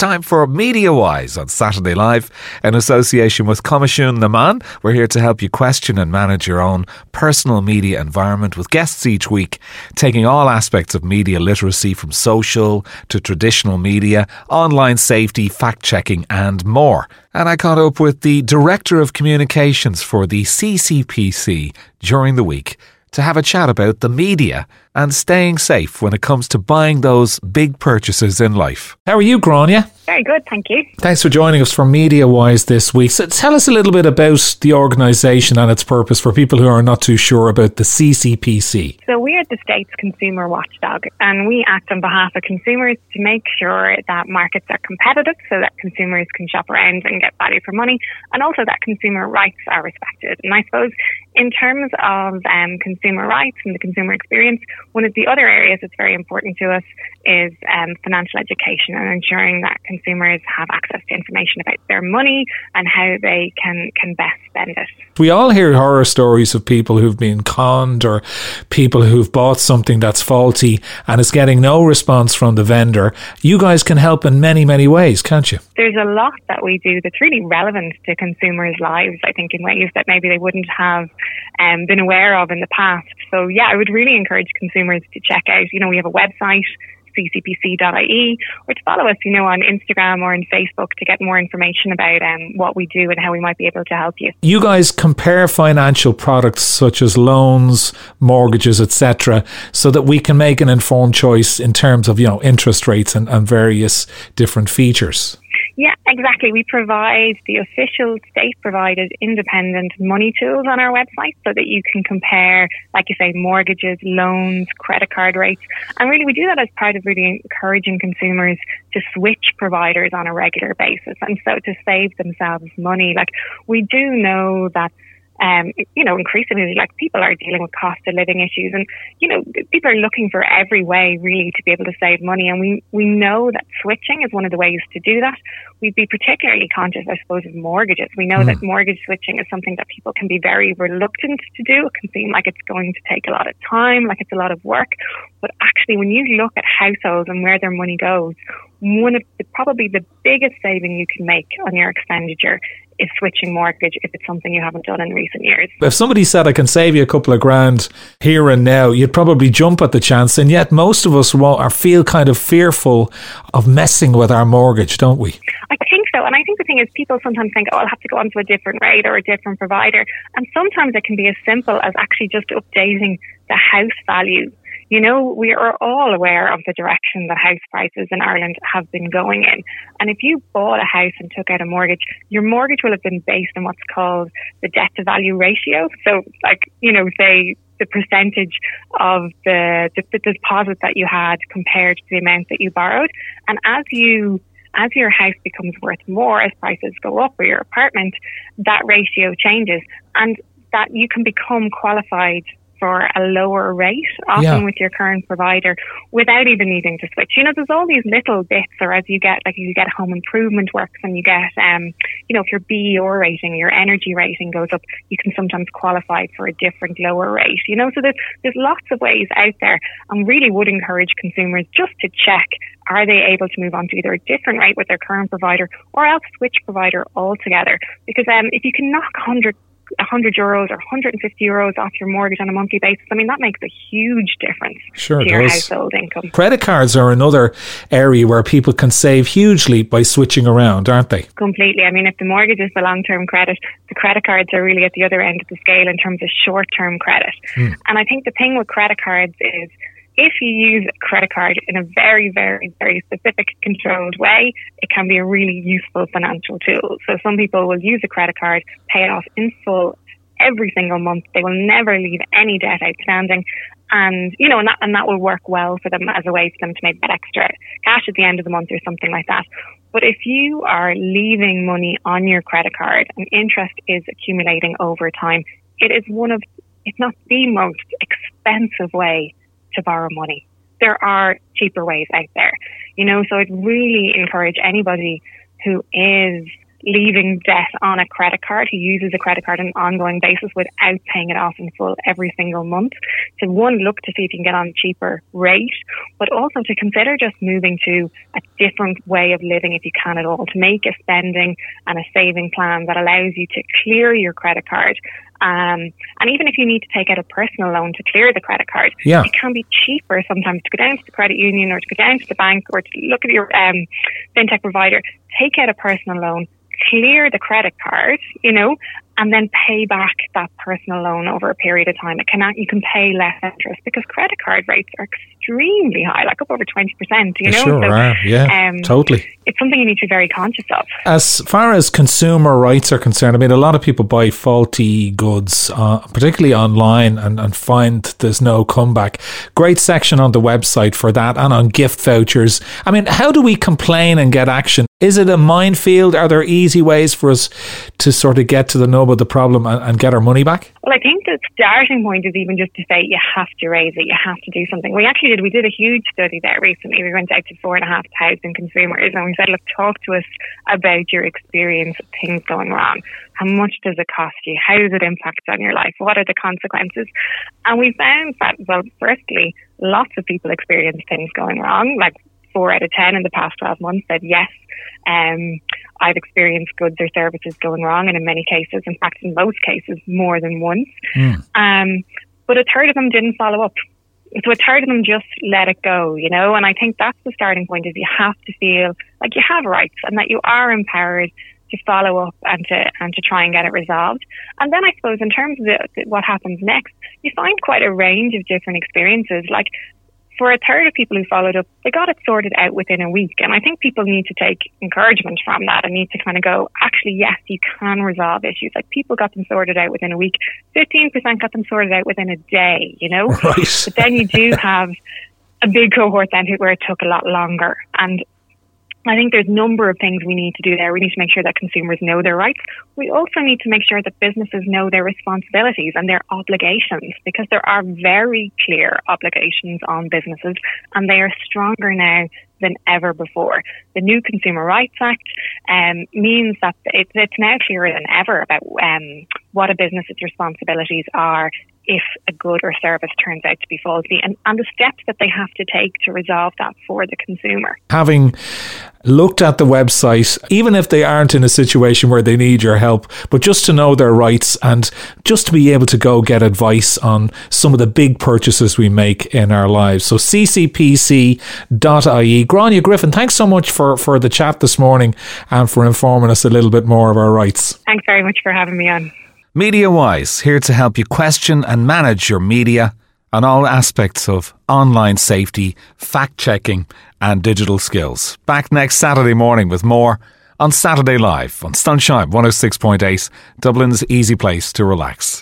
time for MediaWise on Saturday Live in association with Comisiún na Man. We're here to help you question and manage your own personal media environment with guests each week, taking all aspects of media literacy from social to traditional media, online safety, fact-checking and more. And I caught up with the Director of Communications for the CCPC during the week to have a chat about the media and staying safe when it comes to buying those big purchases in life. How are you, Grania? Very good, thank you. Thanks for joining us for MediaWise this week. So tell us a little bit about the organisation and its purpose for people who are not too sure about the CCPC. So we're the state's consumer watchdog, and we act on behalf of consumers to make sure that markets are competitive so that consumers can shop around and get value for money, and also that consumer rights are respected. And I suppose in terms of consumer rights and the consumer experience, one of the other areas that's very important to us is financial education and ensuring that consumers have access to information about their money and how they can best spend it. We all hear horror stories of people who've been conned or people who've bought something that's faulty and is getting no response from the vendor. You guys can help in many, many ways, can't you? There's a lot that we do that's really relevant to consumers' lives, I think, in ways that maybe they wouldn't have been aware of in the past. So yeah, I would really encourage consumers to check out, we have a website, ccpc.ie, or to follow us, on Instagram or on Facebook to get more information about what we do and how we might be able to help you. You guys compare financial products such as loans, mortgages, etc., so that we can make an informed choice in terms of, interest rates and various different features. Yeah, exactly. We provide the official state-provided independent money tools on our website so that you can compare, like you say, mortgages, loans, credit card rates. And really, we do that as part of really encouraging consumers to switch providers on a regular basis. And so to save themselves money. Like, we do know that increasingly, people are dealing with cost of living issues, and people are looking for every way really to be able to save money. And we know that switching is one of the ways to do that. We'd be particularly conscious, I suppose, of mortgages. We know that mortgage switching is something that people can be very reluctant to do. It can seem like it's going to take a lot of time, like it's a lot of work. But actually, when you look at households and where their money goes, probably the biggest saving you can make on your expenditure is switching mortgage if it's something you haven't done in recent years. If somebody said, I can save you a couple of grand here and now, you'd probably jump at the chance. And yet most of us feel kind of fearful of messing with our mortgage, don't we? I think so. And I think the thing is, people sometimes think, I'll have to go onto a different rate or a different provider. And sometimes it can be as simple as actually just updating the house value. We are all aware of the direction that house prices in Ireland have been going in. And if you bought a house and took out a mortgage, your mortgage will have been based on what's called the debt to value ratio. So say the percentage of the deposit that you had compared to the amount that you borrowed. And as your house becomes worth more, as prices go up, or your apartment, that ratio changes, and that you can become qualified for a lower rate, often with your current provider, without even needing to switch. There's all these little bits, or as you get home improvement works, and you get, if your BER rating, your energy rating goes up, you can sometimes qualify for a different lower rate. So there's lots of ways out there, and really would encourage consumers just to check, are they able to move on to either a different rate with their current provider, or else switch provider altogether? Because if you can knock €100 or €150 off your mortgage on a monthly basis, that makes a huge difference to your household income. Credit cards are another area where people can save hugely by switching around, aren't they? Completely. If the mortgage is the long-term credit, the credit cards are really at the other end of the scale in terms of short-term credit. And I think the thing with credit cards is, if you use a credit card in a very, very, very specific, controlled way, it can be a really useful financial tool. So some people will use a credit card, pay it off in full every single month. They will never leave any debt outstanding. And, and that will work well for them as a way for them to make that extra cash at the end of the month or something like that. But if you are leaving money on your credit card and interest is accumulating over time, it is if not the most expensive way to borrow money. There are cheaper ways out there, so I'd really encourage anybody who is leaving debt on a credit card, who uses a credit card on an ongoing basis without paying it off in full every single month. So one, look to see if you can get on a cheaper rate, but also to consider just moving to a different way of living if you can at all, to make a spending and a saving plan that allows you to clear your credit card. And even if you need to take out a personal loan to clear the credit card, it can be cheaper sometimes to go down to the credit union or to go down to the bank or to look at your fintech provider, take out a personal loan, clear the credit card, and then pay back that personal loan over a period of time. You can pay less interest because credit card rates are extremely high, like up over 20%. They sure are. Yeah, totally. It's something you need to be very conscious of. As far as consumer rights are concerned, I mean, a lot of people buy faulty goods, particularly online, and find there's no comeback. Great section on the website for that, and on gift vouchers. I mean, how do we complain and get action? Is it a minefield? Are there easy ways for us to sort of get to the nub of the problem and get our money back? Well, I think the starting point is even just to say you have to raise it, you have to do something. We did a huge study there recently. We went out to 4,500 consumers and we said, look, talk to us about your experience of things going wrong. How much does it cost you? How does it impact on your life? What are the consequences? And we found that, well, firstly, lots of people experience things going wrong. Like 4 out of 10 in the past 12 months said, yes, I've experienced goods or services going wrong, and in many cases, in fact, in most cases, more than once. But a third of them didn't follow up. So a third of them just let it go, and I think that's the starting point, is you have to feel like you have rights and that you are empowered to follow up and to try and get it resolved. And then I suppose in terms of what happens next, you find quite a range of different experiences. Like, for a third of people who followed up, they got it sorted out within a week. And I think people need to take encouragement from that and need to kind of go, actually, yes, you can resolve issues. Like, people got them sorted out within a week. 15% got them sorted out within a day, Right. But then you do have a big cohort then where it took a lot longer. And I think there's a number of things we need to do there. We need to make sure that consumers know their rights. We also need to make sure that businesses know their responsibilities and their obligations, because there are very clear obligations on businesses, and they are stronger now than ever before. The new Consumer Rights Act means that it's now clearer than ever about what a business's responsibilities are if a good or service turns out to be faulty, and the steps that they have to take to resolve that for the consumer. Having looked at the website, even if they aren't in a situation where they need your help, but just to know their rights and just to be able to go get advice on some of the big purchases we make in our lives. So ccpc.ie. Gráinne Griffin, thanks so much for the chat this morning and for informing us a little bit more of our rights. Thanks very much for having me on. MediaWise, here to help you question and manage your media on all aspects of online safety, fact-checking and digital skills. Back next Saturday morning with more on Saturday Live on Sunshine 106.8, Dublin's easy place to relax.